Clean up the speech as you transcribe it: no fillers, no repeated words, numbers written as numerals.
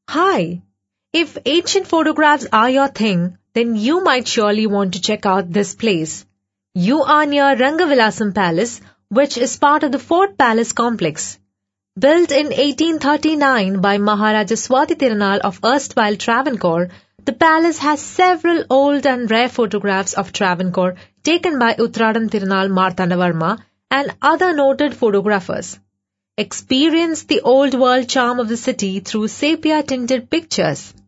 Hi! If ancient photographs are your thing, then you might surely want to check out this place. You are near Rangavilasam Palace, which is part of the Fort Palace complex. Built in 1839 by Maharaja Swati Tirunal of erstwhile Travancore, the palace has several old and rare photographs of Travancore taken by Uttradam Tirunal Martandavarma and other noted photographers. Experience the old world charm of the city through sepia-tinted pictures.